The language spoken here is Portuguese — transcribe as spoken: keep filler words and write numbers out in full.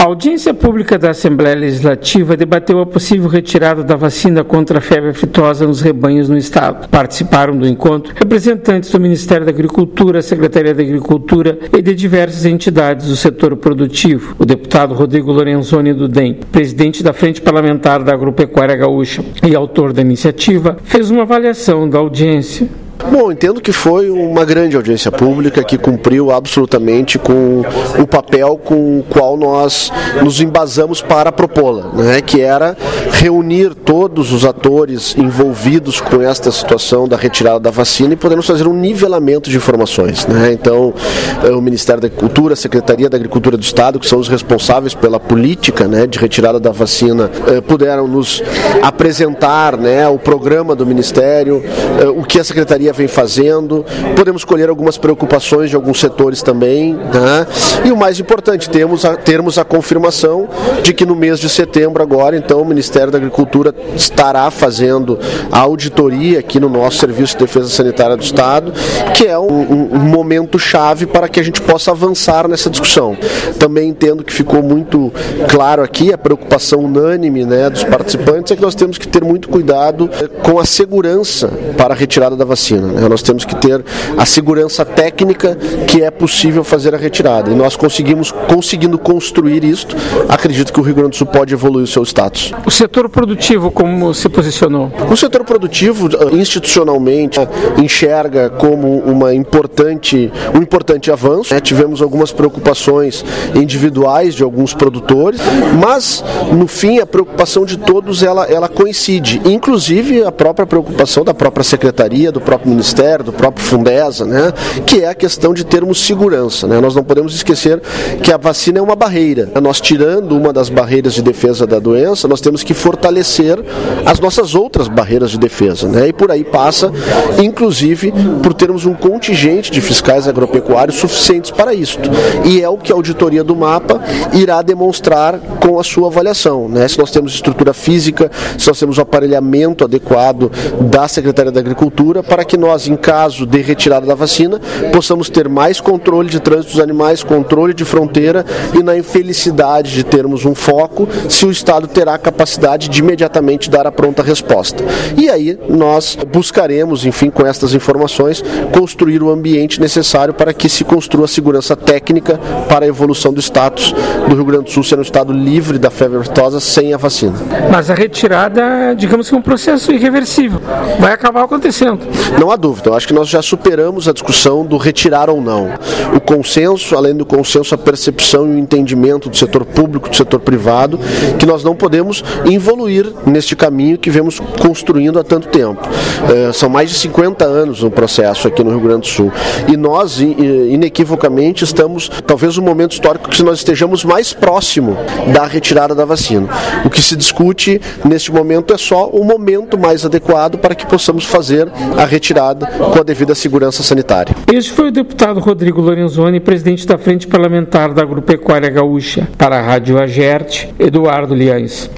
audiência pública da Assembleia Legislativa debateu a possível retirada da vacina contra a febre aftosa nos rebanhos no Estado. Participaram do encontro representantes do Ministério da Agricultura, Secretaria da Agricultura e de diversas entidades do setor produtivo. O deputado Rodrigo Lorenzoni do D E M, presidente da Frente Parlamentar da Agropecuária Gaúcha e autor da iniciativa, fez uma avaliação da audiência. Bom, entendo que foi uma grande audiência pública que cumpriu absolutamente com o papel com o qual nós nos embasamos para propô-la, né, que era reunir todos os atores envolvidos com esta situação da retirada da vacina e podermos fazer um nivelamento de informações, né? Então, o Ministério da Agricultura, a Secretaria da Agricultura do Estado, que são os responsáveis pela política, né, de retirada da vacina, puderam nos apresentar, né, o programa do Ministério, o que a Secretaria vem fazendo, podemos colher algumas preocupações de alguns setores também, né? E o mais importante, temos a, termos a confirmação de que no mês de setembro agora, então, o Ministério da Agricultura estará fazendo a auditoria aqui no nosso Serviço de Defesa Sanitária do Estado, que é um, um, um momento chave para que a gente possa avançar nessa discussão. Também entendo que ficou muito claro aqui a preocupação unânime, né, dos participantes, é que nós temos que ter muito cuidado com a segurança para a retirada da vacina. Nós temos que ter a segurança técnica que é possível fazer a retirada. E nós conseguimos, conseguindo construir isto, acredito que o Rio Grande do Sul pode evoluir o seu status. O setor produtivo, como se posicionou? O setor produtivo, institucionalmente, enxerga como uma importante, um importante avanço. Né? Tivemos algumas preocupações individuais de alguns produtores, mas, no fim, a preocupação de todos, ela, ela coincide. Inclusive, a própria preocupação da própria Secretaria, do próprio Ministério, do próprio Fundesa, né, que é a questão de termos segurança. Né? Nós não podemos esquecer que a vacina é uma barreira. Nós, tirando uma das barreiras de defesa da doença, nós temos que fortalecer as nossas outras barreiras de defesa. Né? E por aí passa, inclusive, por termos um contingente de fiscais agropecuários suficientes para isto. E é o que a auditoria do MAPA irá demonstrar com a sua avaliação. Né? Se nós temos estrutura física, se nós temos o aparelhamento adequado da Secretaria da Agricultura, para que nós, em caso de retirada da vacina, possamos ter mais controle de trânsito dos animais, controle de fronteira e na infelicidade de termos um foco, se o Estado terá a capacidade de imediatamente dar a pronta resposta. E aí nós buscaremos, enfim, com estas informações, construir o ambiente necessário para que se construa a segurança técnica para a evolução do status do Rio Grande do Sul ser um Estado livre da febre aftosa sem a vacina. Mas a retirada, digamos que é um processo irreversível, vai acabar acontecendo. Não há dúvida, eu acho que nós já superamos a discussão do retirar ou não. O consenso, além do consenso, a percepção e o entendimento do setor público, do setor privado, que nós não podemos evoluir neste caminho que vemos construindo há tanto tempo. É, são mais de cinquenta anos no processo aqui no Rio Grande do Sul. E nós, inequivocamente, estamos, talvez, no momento histórico que nós estejamos mais próximo da retirada da vacina. O que se discute neste momento é só o momento mais adequado para que possamos fazer a retirada com a devida segurança sanitária. Este foi o deputado Rodrigo Lorenzoni, presidente da Frente Parlamentar da Agropecuária Gaúcha. Para a Rádio Agerte, Eduardo Liães.